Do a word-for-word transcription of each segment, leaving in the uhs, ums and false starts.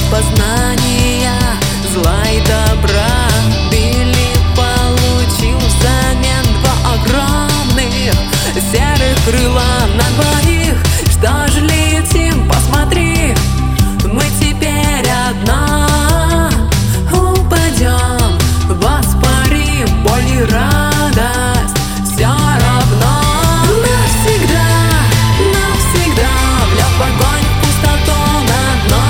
познания зла и добра. Билли получил взамен два огромных серых крыла на двоих. Что ж летим, посмотри, мы теперь одна. Упадем, воспарим, боль и радость все равно. Навсегда, навсегда в лед, в огонь, в пустоту, на дно.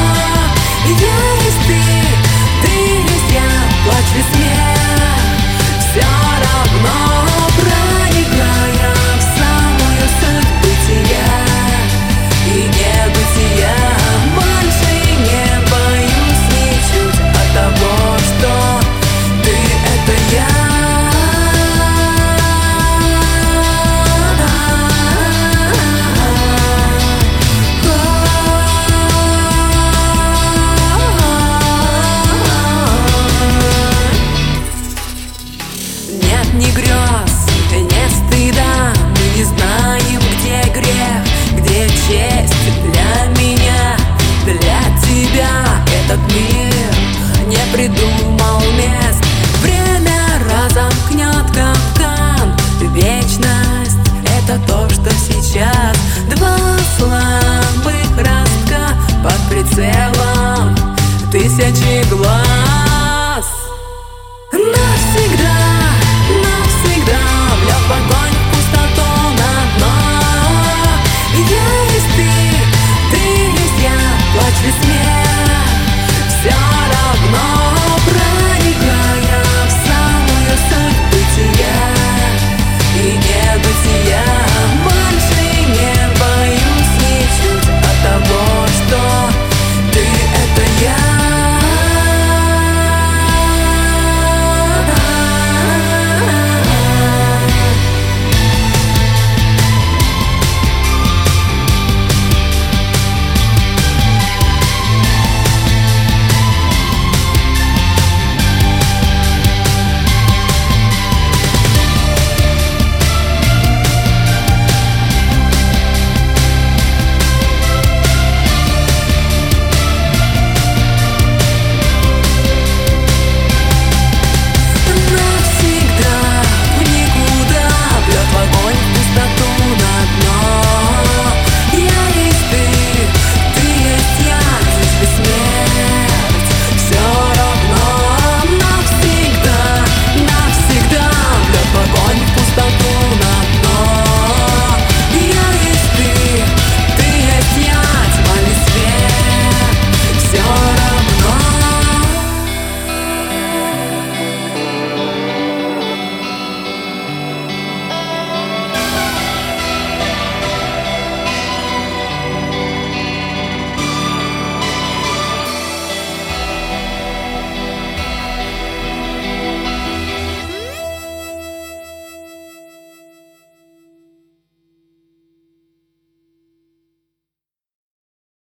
Есть ты, ты есть я, плач и смех, все равно. Проникая в самую суть бытия и небытия, больше не боюсь ничуть от того, что ты — это я. Нет ни грез, нет стыда, мы не знаем, где грех, где честь. Для меня, для тебя этот мир не придуман.